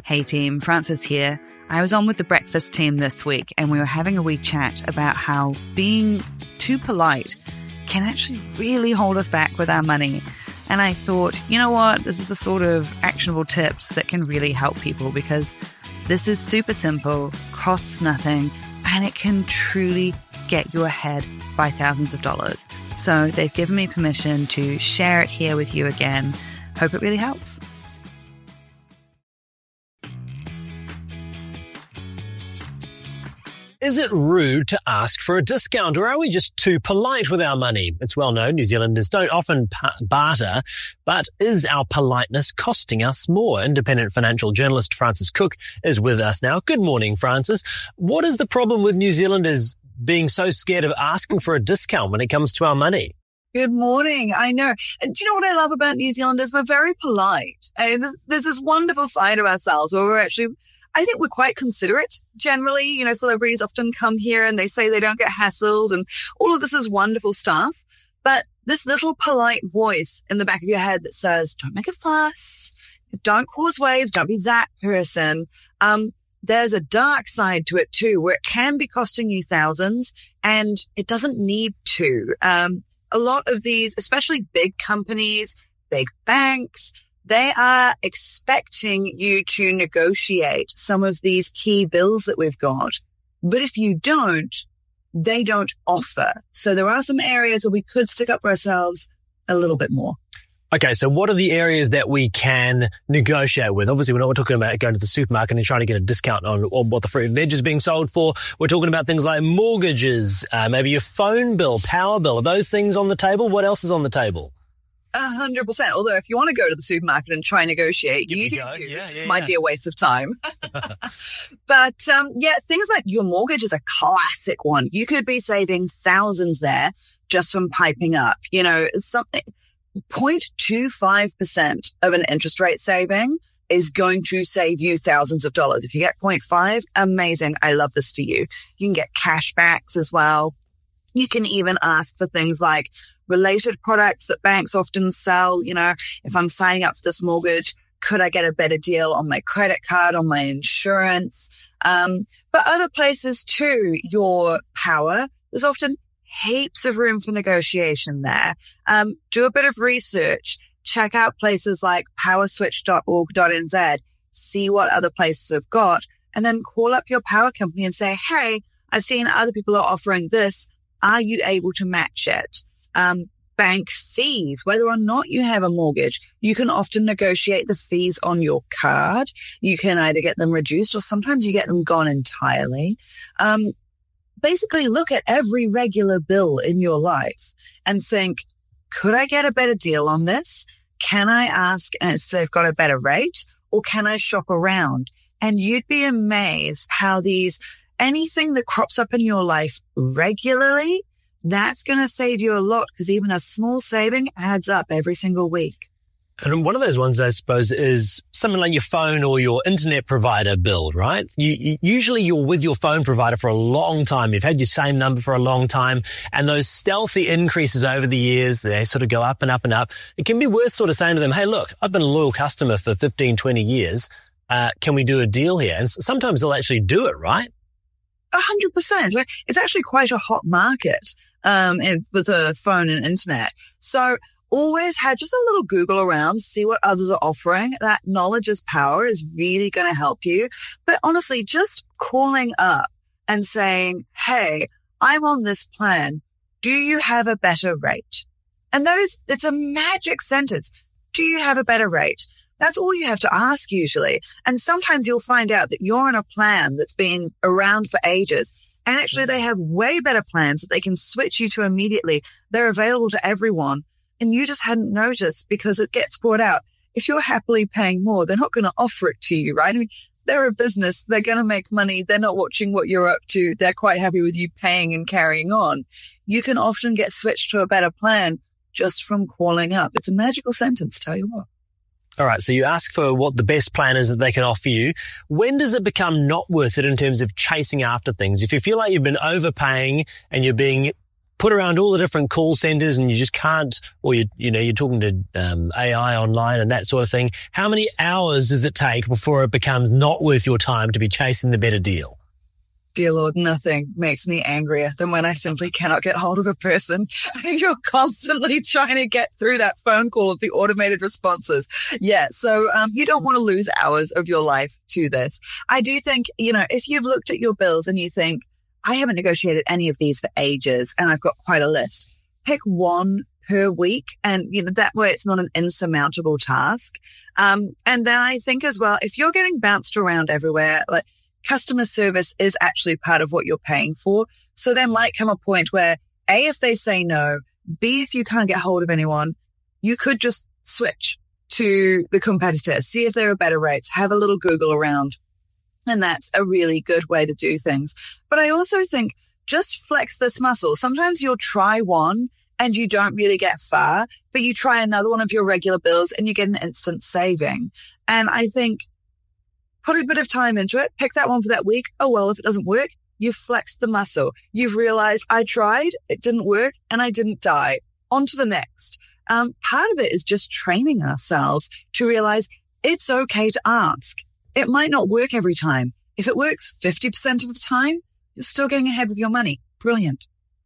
Hey team, Frances here. I was on with the breakfast team this week and we were having a wee chat about how being too polite can actually really hold us back with our money. And I thought, you know what? This is the sort of actionable tips that can really help people because this is super simple, costs nothing, and it can truly get you ahead by thousands of dollars. So they've given me permission to share it here with you again. Hope it really helps. Is it rude to ask for a discount, or are we just too polite with our money? It's well known New Zealanders don't often barter, but is our politeness costing us more? Independent financial journalist Frances Cook is with us now. Good morning, Frances. What is the problem with New Zealanders being so scared of asking for a discount when it comes to our money? Good morning. I know. And do you know what I love about New Zealanders? We're very polite. There's this wonderful side of ourselves where I think we're quite considerate generally. You know, celebrities often come here and they say they don't get hassled and all of this is wonderful stuff. But this little polite voice in the back of your head that says, don't make a fuss, don't cause waves, don't be that person. There's a dark side to it too, where it can be costing you thousands and it doesn't need to. A lot of these, especially big companies, big banks, they are expecting you to negotiate some of these key bills that we've got. But if you don't, they don't offer. So there are some areas where we could stick up for ourselves a little bit more. Okay, so what are the areas that we can negotiate with? Obviously, we're not talking about going to the supermarket and trying to get a discount on what the fruit and veg is being sold for. We're talking about things like mortgages, maybe your phone bill, power bill. Are those things on the table? What else is on the table? 100%. Although if you want to go to the supermarket and try and negotiate, this might be a waste of time. But things like your mortgage is a classic one. You could be saving thousands there just from piping up. You know, something 0.25% of an interest rate saving is going to save you thousands of dollars. If you get 0.5, amazing. I love this for you. You can get cash backs as well. You can even ask for things like related products that banks often sell. You know, if I'm signing up for this mortgage, could I get a better deal on my credit card, on my insurance? But other places too, your power, there's often heaps of room for negotiation there. Do a bit of research, check out places like powerswitch.org.nz, see what other places have got, and then call up your power company and say, hey, I've seen other people are offering this. Are you able to match it? Bank fees, whether or not you have a mortgage, you can often negotiate the fees on your card. You can either get them reduced or sometimes you get them gone entirely. Basically look at every regular bill in your life and think, could I get a better deal on this? Can I ask and say I've got a better rate, or can I shop around? And you'd be amazed how anything that crops up in your life regularly, that's going to save you a lot because even a small saving adds up every single week. And one of those ones, I suppose, is something like your phone or your internet provider bill, right? Usually you're with your phone provider for a long time. You've had your same number for a long time. And those stealthy increases over the years, they sort of go up and up and up. It can be worth sort of saying to them, hey, look, I've been a loyal customer for 15, 20 years. Can we do a deal here? And sometimes they'll actually do it, right? 100%. It's actually quite a hot market with the phone and internet. So always have just a little Google around, see what others are offering. That knowledge is power is really going to help you. But honestly, just calling up and saying, hey, I'm on this plan. Do you have a better rate? And it's a magic sentence. Do you have a better rate? That's all you have to ask usually. And sometimes you'll find out that you're on a plan that's been around for ages. And actually they have way better plans that they can switch you to immediately. They're available to everyone. And you just hadn't noticed because it gets brought out. If you're happily paying more, they're not going to offer it to you, right? I mean, they're a business. They're going to make money. They're not watching what you're up to. They're quite happy with you paying and carrying on. You can often get switched to a better plan just from calling up. It's a magical sentence, tell you what. All right. So you ask for what the best plan is that they can offer you. When does it become not worth it in terms of chasing after things? If you feel like you've been overpaying and you're being put around all the different call centers and you just can't, or you're talking to AI online and that sort of thing. How many hours does it take before it becomes not worth your time to be chasing the better deal? Dear Lord, nothing makes me angrier than when I simply cannot get hold of a person and you're constantly trying to get through that phone call of the automated responses. Yeah. So, you don't want to lose hours of your life to this. I do think, if you've looked at your bills and you think, I haven't negotiated any of these for ages and I've got quite a list, pick one per week. And, that way it's not an insurmountable task. And then I think as well, if you're getting bounced around everywhere, like, customer service is actually part of what you're paying for. So there might come a point where A, if they say no, B, if you can't get hold of anyone, you could just switch to the competitor, see if there are better rates, have a little Google around. And that's a really good way to do things. But I also think just flex this muscle. Sometimes you'll try one and you don't really get far, but you try another one of your regular bills and you get an instant saving. And I think put a bit of time into it, pick that one for that week. Oh, well, if it doesn't work, you've flexed the muscle. You've realized I tried, it didn't work, and I didn't die. On to the next. Part of it is just training ourselves to realize it's okay to ask. It might not work every time. If it works 50% of the time, you're still getting ahead with your money. Brilliant.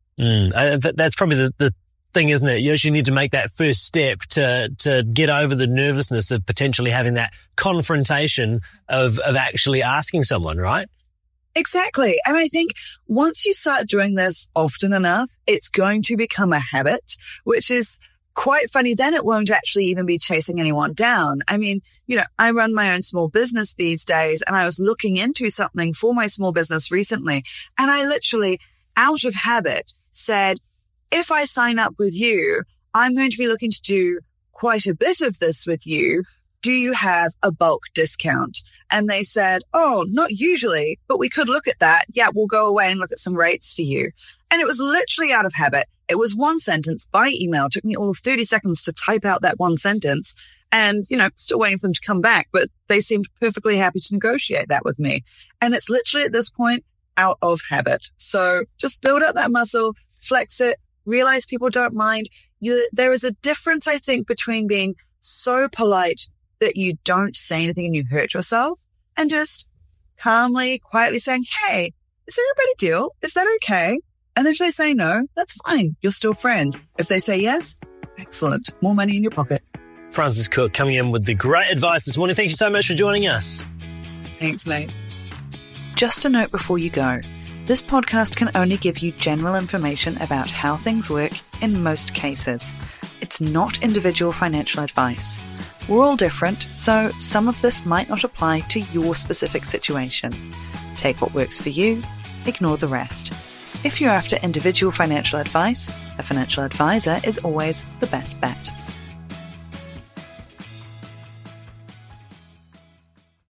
That's probably the thing, isn't it? You actually need to make that first step to get over the nervousness of potentially having that confrontation of actually asking someone, right? Exactly. And I think once you start doing this often enough, it's going to become a habit, which is quite funny. Then it won't actually even be chasing anyone down. I mean, I run my own small business these days, and I was looking into something for my small business recently, and I literally, out of habit, said, if I sign up with you, I'm going to be looking to do quite a bit of this with you. Do you have a bulk discount? And they said, oh, not usually, but we could look at that. Yeah, we'll go away and look at some rates for you. And it was literally out of habit. It was one sentence by email. It took me all of 30 seconds to type out that one sentence and, still waiting for them to come back, but they seemed perfectly happy to negotiate that with me. And it's literally at this point out of habit. So just build up that muscle, flex it, realize people don't mind. There is a difference, I think, between being so polite that you don't say anything and you hurt yourself and just calmly, quietly saying, hey, is there a better deal? Is that okay? And if they say no, that's fine. You're still friends. If they say yes, excellent. More money in your pocket. Frances Cook coming in with the great advice this morning. Thank you so much for joining us. Thanks, Nate. Just a note before you go. This podcast can only give you general information about how things work in most cases. It's not individual financial advice. We're all different, so some of this might not apply to your specific situation. Take what works for you, ignore the rest. If you're after individual financial advice, a financial advisor is always the best bet.